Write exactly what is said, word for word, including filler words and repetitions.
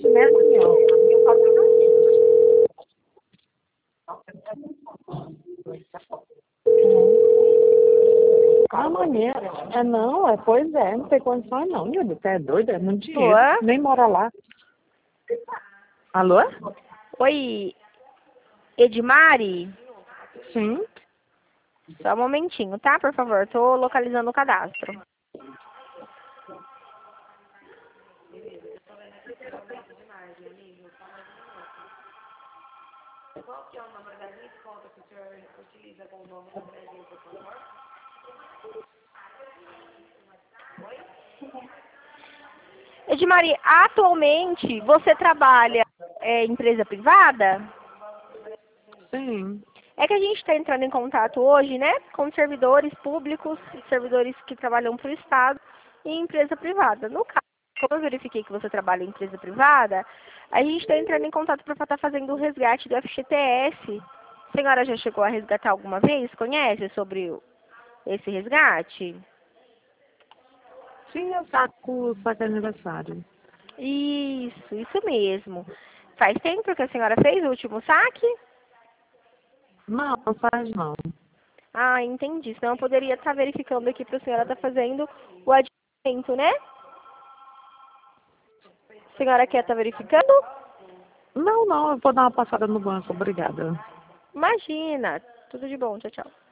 hoje, né, Daniel? Amanhã, é não, é, pois é, não tem condições não, Júlio, você é doida, é muito dinheiro, Alô? nem mora lá. Alô? Oi, Edmari? Sim. Só um momentinho, tá? Por favor, tô localizando o cadastro. Edmari, atualmente você trabalha é, em empresa privada? Sim. É que a gente está entrando em contato hoje, né, com servidores públicos, servidores que trabalham para o Estado e empresa privada. No caso, como eu verifiquei que você trabalha em empresa privada, a gente está entrando em contato para estar fazendo o resgate do F G T S. A senhora já chegou a resgatar alguma vez? Conhece sobre o- esse resgate? Sim, eu saco, saco aniversário. Isso, isso mesmo. Faz tempo que a senhora fez o último saque? Não, não faz não. Ah, entendi. Senão eu poderia estar verificando aqui para a senhora estar fazendo o adiantamento, né? A senhora quer estar verificando? Não, não, eu vou dar uma passada no banco, obrigada. Imagina. Tudo de bom. Tchau, tchau.